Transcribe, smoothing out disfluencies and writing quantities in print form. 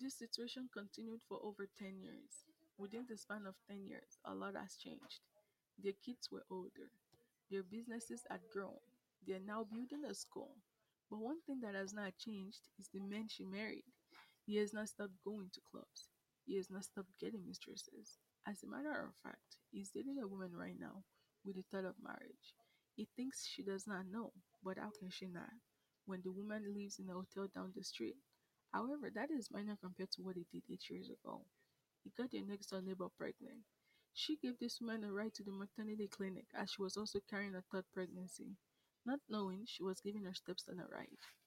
This situation continued for over 10 years. Within the span of 10 years, a lot has changed. Their kids were older, their businesses had grown, they are now building a school. But one thing that has not changed is the man she married. He has not stopped going to clubs, he has not stopped getting mistresses. As a matter of fact, he's dating a woman right now with the thought of marriage. He thinks she does not know, but how can she not? When the woman lives in a hotel down the street. However, that is minor compared to what he did 8 years ago. He got their next door neighbor pregnant. She gave this woman a ride to the maternity clinic as she was also carrying a third pregnancy, not knowing she was giving her stepson a ride.